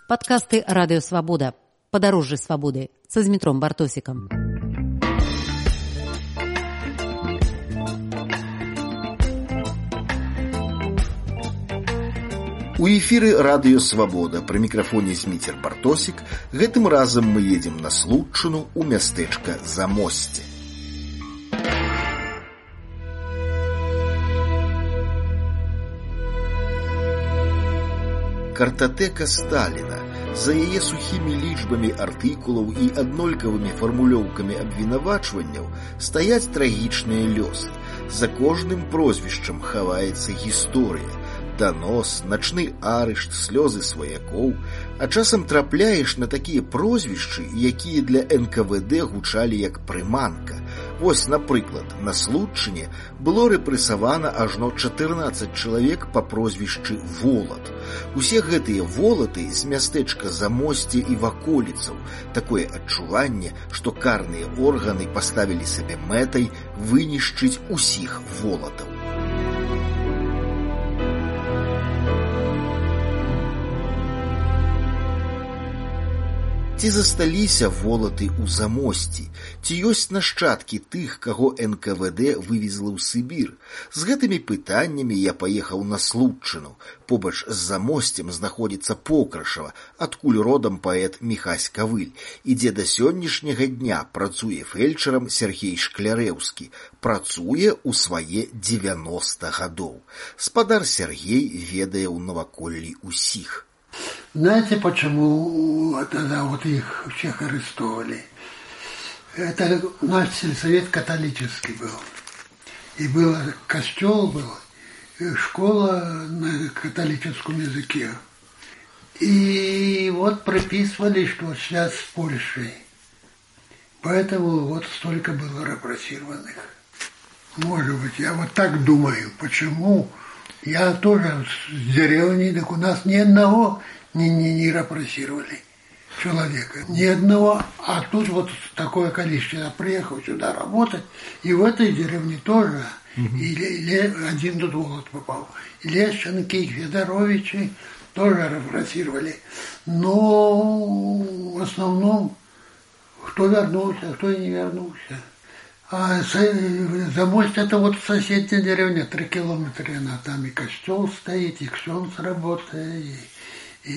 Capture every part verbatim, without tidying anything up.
Падкасты Радыё Свабода. Падарожжы свабоды са Змітром Бартосікам. У эфіры Радыё Свабода, пры мікрафоне Зміцер Бартосік. Гэтым разам мы едзем на Случчыну ў мястэчка Замосце. Картатэка Сталіна. За яе сухімі лічбамі артыкулаў і аднолькавымі фармулёўкамі абвінавачванняў стаяць трагічныя лёсы. За кожным прозвішчам хаваецца гісторыя. Данос, начны арышт, слёзы сваякоў, а часам трапляеш на такія прозвішчы, якія для эн ка вэ дэ гучалі як прыманка. Вось, напрыклад, на Случчыне было рэпрэсавана ажно чатырнаццаць чалавек па прозвішчы Волат. Усе гэтыя волаты з мястэчка Замосце і ваколіцаў. Такое адчуванне, што карныя органы паставілі сабе мэтай вынішчыць усіх волатаў. Ці засталіся волаты ў Замосці? Ці ёсць нашчадкі тых, каго эн ка вэ дэ вывезла ў Сібір? З гэтымі пытаннямі я паехаў на Случчыну. Побач з Замосцем знаходзіцца Покрашава, адкуль родам паэт Міхась Кавыль, і дзе да сённяшняга дня працуе фельчарам Сергей Шклярэўскі. Працуе ў свае дзевяноста гадоў. Спадар Сергей ведае ў наваколлі усіх. Знаете, почему тогда вот их всех арестовали? Это наш сельсовет католический был. И был костел, был, и школа на католическом языке. И вот приписывали, что сейчас с Польшей. Поэтому вот столько было репрессированных. Может быть, я вот так думаю. Почему? Я тоже с деревни, так у нас ни одного не, не, не репрессировали человека. Ни одного. А тут вот такое количество. Я приехал сюда работать, и в этой деревне тоже. Угу. И, и один тут Волод попал. И Лещенки, и Федоровичи тоже репрессировали. Но в основном кто вернулся, кто и не вернулся. А Замость — это вот соседняя деревня, три километра, она там и костел стоит, и ксенц работает, и,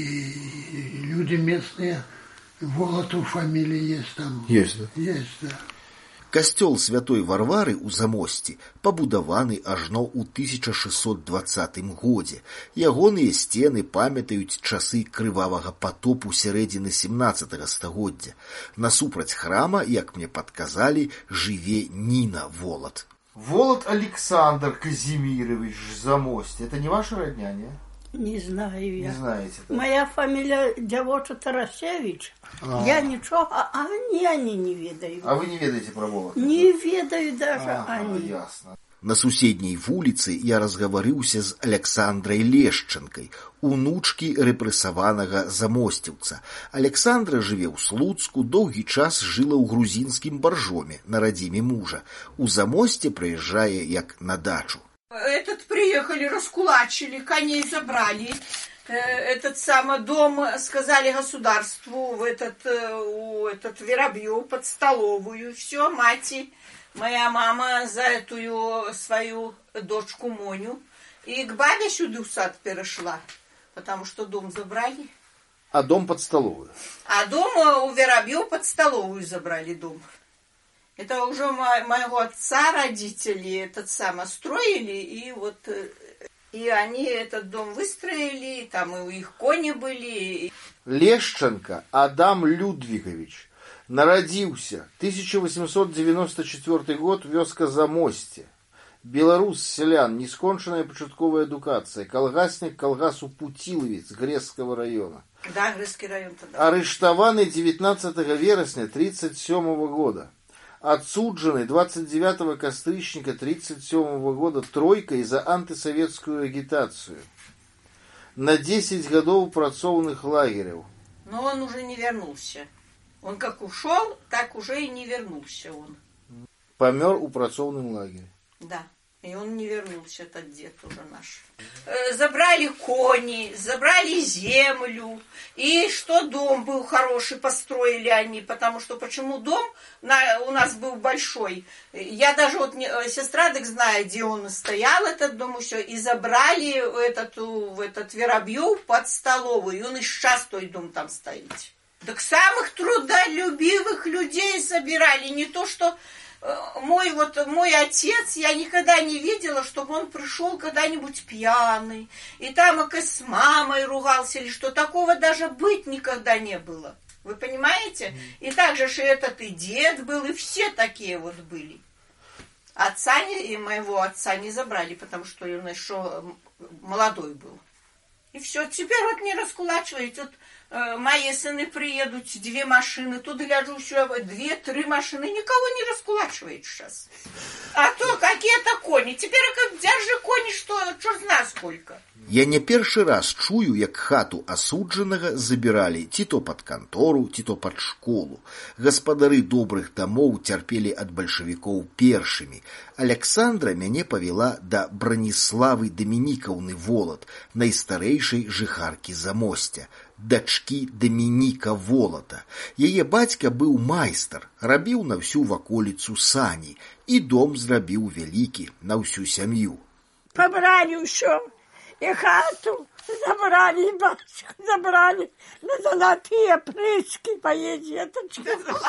и люди местные, Волоту фамилии есть там. Есть, да? Есть, да. Касцёл Святой Варвары ў Замосці пабудаваны ажно ў тысяча шэсцьсот дваццатым годзе. Ягоныя сцены памятаюць часы крывавага патопу сярэдзіны сямнаццатага стагоддзя. Насупраць храма, як мне падказалі, жыве Ніна Волат. Волат Александр Казимирович Замости. Это не ваша родня, не? Не знаю я. Не знаете, да? Моя фамилия Дзявоча Тарасевич. А-а-а. Я ничего, а они, они не ведают. А вы не ведаете про Волат? Не ведаю даже А-а-а, они. Ясно. На суседняй вуліцы я разгаварыўся з Александрай Лешчанкай, унучкі рэпрэсаванага замосцеўца. Александра жыве ў Слуцку, доўгі час жыла ў грузінскім Баржоме, на радзіме мужа. У Замосце прыязджае як на дачу. Этот приехали, раскулачили, коней забрали. Этот самый дом, сказали государству, в этот, у этот Воробьев под столовую. Все, мать, моя мама за эту свою дочку Моню. И к бабе сюда в сад перешла, потому что дом забрали. А дом под столовую? А дом у Воробьев под столовую забрали дом. Это уже моего отца родители этот самый строили, и вот и они этот дом выстроили, там и у их кони были. Лешченко Адам Людвигович народился тысяча восемьсот девяносто четвёрты год, вёска Замосце. Беларус селян, несконченная пачатковая адукацыя, калгаснік калгасу Путиловец Грэзскага района. Да, Грэзскі район тогда. Арыштаваны девятнадцатого верасня тридцать седьмого года. Отсуджены двадцать девятого кастрычніка тридцать седьмого года тройкой за антисоветскую агитацию. На десять годов працоўных лагеряў. Но он уже не вернулся. Он как ушел, так уже и не вернулся он. Помер у працоўным лагере. Да. И он не вернулся, этот дед уже наш. Забрали кони, забрали землю. И что дом был хороший, построили они. Потому что почему дом на, у нас был большой. Я даже вот, не, сестра так знает, где он стоял, этот дом, и все. И забрали этот, в этот Воробьев под столовую. И он и сейчас той дом там стоит. Так самых трудолюбивых людей собирали. Не то, что... Мой вот мой отец, я никогда не видела, чтобы он пришел когда-нибудь пьяный, и там с мамой ругался, или что. Такого даже быть никогда не было. Вы понимаете? И так же, что этот и дед был, и все такие вот были. Отца не, и моего отца не забрали, потому что он еще молодой был. И все, теперь вот не раскулачивают. Вот э, мои сыны приедут, две машины, тут гляжу еще две-три машины, никого не раскулачивает сейчас. А то какие-то кони. Теперь как держи кони, что чорт зна сколько. Я не першы раз чую, як хату асуджанага забіралі ці то пад кантору, ці то пад школу. Гаспадары добрых дамоў цярпелі ад бальшавікоў першымі. Аляксандра мяне павяла да Браніславы Дамінікаўны Волат, найстарэйшай жыхаркі Замосця, дачкі Дамініка Волата. Яе бацька быў майстар, рабіў на всю ваколіцу сані, і дом зрабіў вялікі на всю сям'ю. Побрали ўсё. И хату забрали, и батюшку забрали на золотые прыски моей деточки.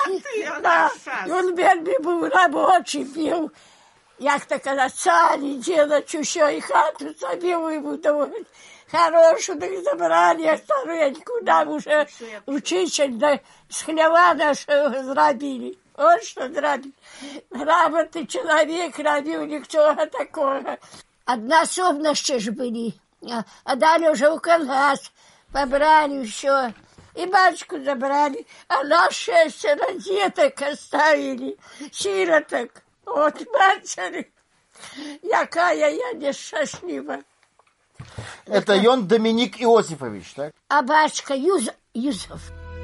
Да, и он вельми был рабочий, пил. Як-то когда сани делать еще, и хату себе выбудовать. Хорошую, так забрали, а старенькую нам уже учитель, да, с хлева нашего зрабили. Вот что зрабили. Грамотный человек рабил, никто такого. Однособности ж были, а далее уже у колгас побрали все, и батюшку забрали, а нас шестеро деток оставили, сироток, от матери, якая я несчастлива. Это он Доминик Иосифович, так? А батюшка Юз... Юзов.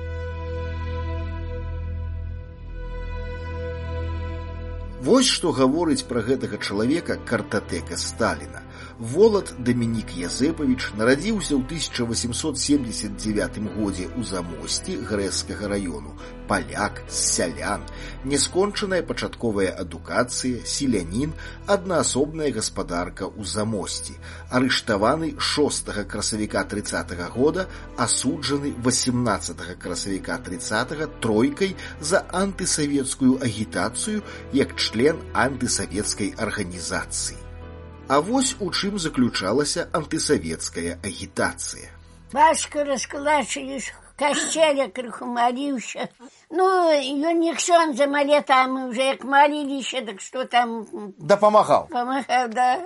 Вось што гаворыць пра гэтага чалавека картатэка Сталіна. Волат Дамінік Язэпавіч нарадзіўся ў тысяча восемьсот семьдесят девятым годзе ў Замосці Грэцкага раёну. Паляк, сялян, нескончаная пачатковая адукацыя, селянін, аднаасобная гаспадарка ў Замосці. Арыштаваны шостага красавіка трыццатага года, асуджаны восемнадцатага красавіка трыццатага тройкай за антысавецкую агітацыю як член антысавецкай арганізацыі. А вось у чым заключалася антысавецкая агітацыя. Бацька раскулачили, в касцеле крыху молился. Ну, ее не ксёндза моле, там уже як молились, так что там... Да помогал. Помогал, да.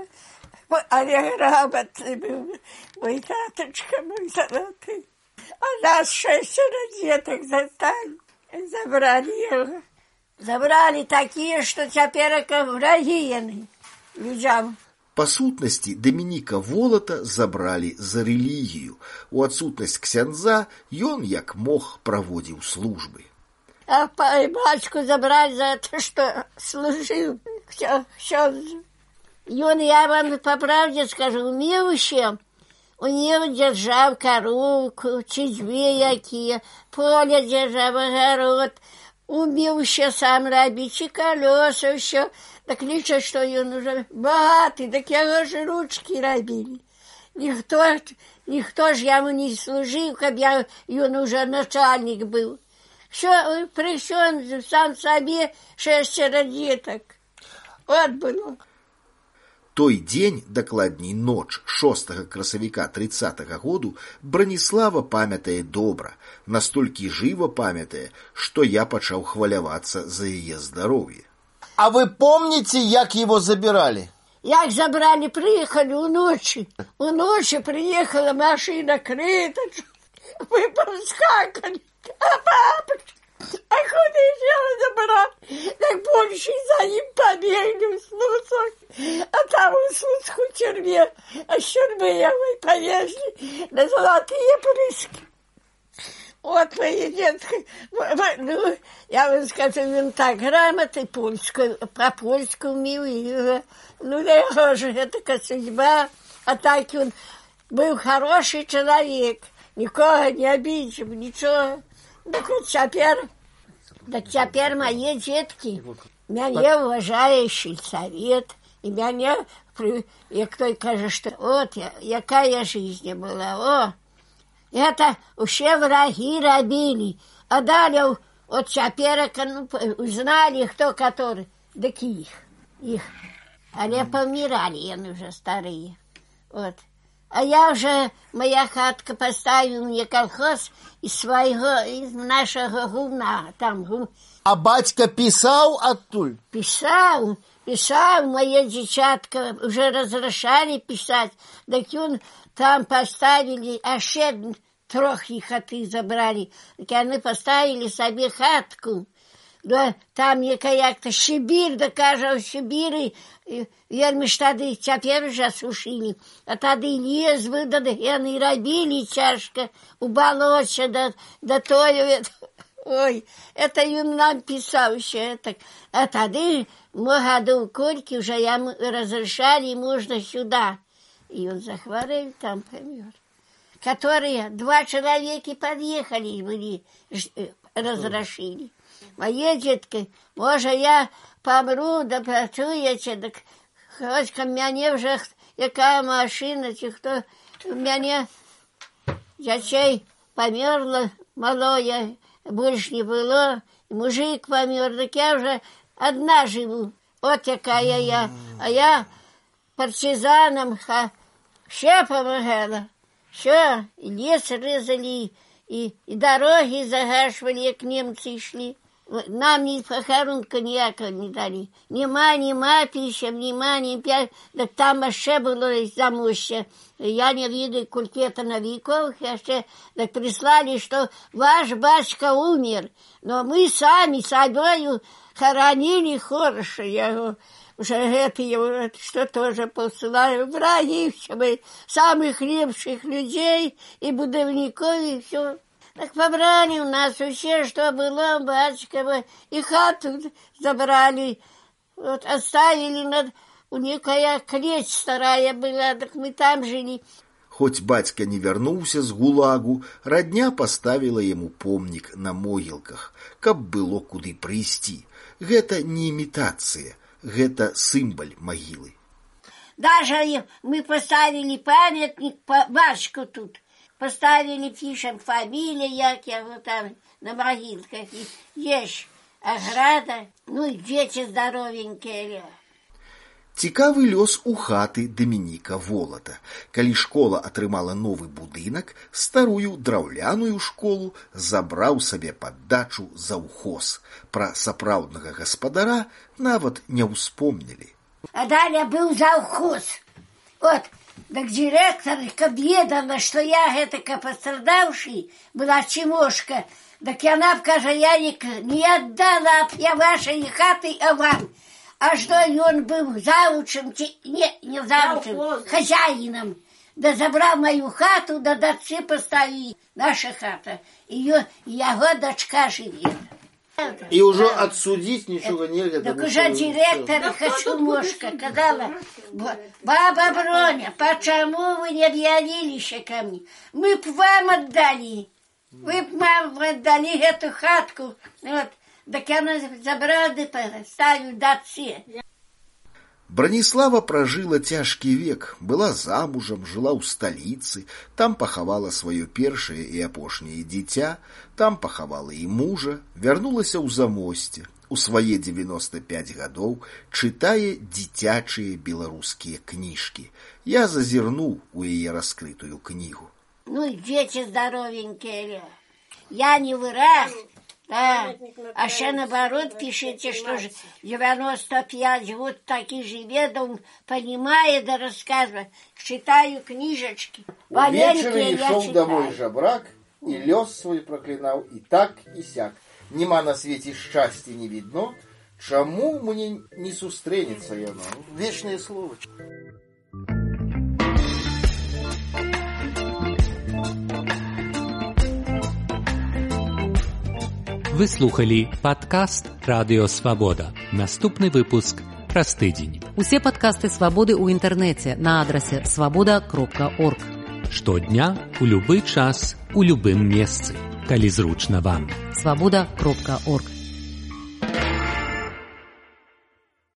Але грамотный был. Мой таточка, мой золотый. А нас шестеро деток застали. Забрали его. Забрали такие, что теперь как враги яны людям. Па сутнасці Дамініка Волата забралі за рэлігію. У адсутнасць ксяндза ён, як мог, праводзіў службы. А бацьку забрали за то, что служил ксяндзу. Ён, я вам по правде скажу, умеў ще. У него держав коровку, чизьбе якія, поле держав, огород. Умеў ще сам рабіць, і колеса ўсё. Так лічаць, што ён уже багаты, так яго ж ручкі рабілі. Ніхто, ніхто ж яму не служыў, каб я, ён уже начальник быў. Всё, прысён сам сабе шестеро деток. Вот было. Той дзень, дакладней ноч шостага красавіка трыццатага году, Браніслава памятае добра, настолькі жыва памятае, што я пачаў хвалявацца за яе здароўе. А вы помните, як его забирали? Як забрали, приехали у ночи. У ночи приехала машина крыточка. Мы повскакали. А папочка, а куда его забрали? Так больше за ним побегли в Слуцк. А там в Слуцку в тюрьме. А с тюрьмы его повезли на золотые прыски. Вот мои детки, ну, я вам скажу, он так грамотный, польскую, по-польски умел, и Ну, да его же это судьба. А так он был хороший человек. Никого не обидел, ничего. Так вот теперь, так теперь мои детки, меня уважающий совет, и меня, як той каже, что вот, якая жизнь была, о, это все враги робили, а далее вот теперь ну, узнали, кто который, так их, их, але помирали, они уже старые, вот. А я уже, моя хатка поставила мне колхоз из своего, из нашего гумна, там гум. А батька писал оттуль? Писал, писал, мои девчатка уже разрешали писать, так он там поставили, а ще трох их хаты забрали, так они поставили себе хатку. Да, там як-то Сибирь, да каже, в Сибири, вельми ж тады цяпер уже сушили, а тады лес выдады, и они робили тяжко, у болоте, да, да тое, ой, это им нам писал еще, так, а тады, в году Кольки уже ему разрешали, можно сюда, и он захворел, там помер. Которые два человека подъехали и были, разрешили. Мои детки, может, я помру, да працуете, так хоть ко мне уже какая машина, чи кто, у меня дочей померла малое, больше не было, мужик помер, так я уже одна живу, вот какая я, а я партизанам все помогала, все, и лес резали, и, и дороги загашивали, как немцы шли. Нам ни похоронка ніяка не дали. Нема, нема пища, нема, ни пять. Так там ще було замуще. Я не видел кульки-то на веков. Ще, так прислали, что ваш батька умер. Но мы сами с собою хоронили хорошо его. Уже это его, что тоже посылаю. Враги, чтобы самых лепших людей и будовников, и все. Так побрали у нас все, что было, батюшка, и хату забрали, вот оставили, над... у некая клеть старая была, так мы там жили. Хоть батька не вернулся с ГУЛАГу, родня поставила ему помнік на могілках, каб было куды прыйсці. Гэта не имитация, гэта символ могилы. Даже мы поставили памятник по батюшку тут. Поставили, пишем, фамилия, як я вот там на могилках. Есть ограда, ну и дети здоровенькие. Цікавы лёс у хаты Дамініка Волата. Калі школа атрымала новы будынак, старую драўляную школу забраў сабе пад дачу заўхоз. Пра сапраўднага гаспадара нават не ўспомнілі. А далее был завхоз. Вот. Так директор, как ведала, что я гэтака пострадавший, была Чимошка, так она, каже, я не, не отдала я вашей хаты, а вам. А что он был завучем, не, не завучем, хозяином. Да забрал мою хату, да дочи поставили, наша хата. Ее, его дочка живет. И уже отсудить ничего нельзя. Так уже директор Хачумошка сказала, баба Броня, почему вы не объявились ко мне? Мы б вам отдали. Вы б вам отдали эту хатку. Вот. Так она забрала и поставила датцы. Браніслава пражыла цяжкі век, была замужам, жыла ў сталіцы, там пахавала сваё першае і апошняе дзіця, там пахавала і мужа, вярнулася ў Замосце. У свае дзевяноста пяць гадоў чытае дзіцячыя беларускія кніжкі. Я зазірнуў у яе раскрытую кнігу. Ну и дети здоровенькие. Я не выраз. Да. А ще наоборот пишите, что же девяносто пять вот такие же ведом, понимает да рассказывает. Читаю книжечки. Вечером шел домой жабрак, и лёс свой проклинал, и так, и сяк. Нема на свете счастья не видно, чему мне не сустренется оно. Вечное слово. Ви слухали падкаст Радіо Свабода. Наступний випуск праз тыдзень. Усе падкасты «Свабоды» ў інтэрнэце на адрасе свабода кропка орг. Штодня, у любы час, у любым месцы, калі зручна вам. свабода кропка орг.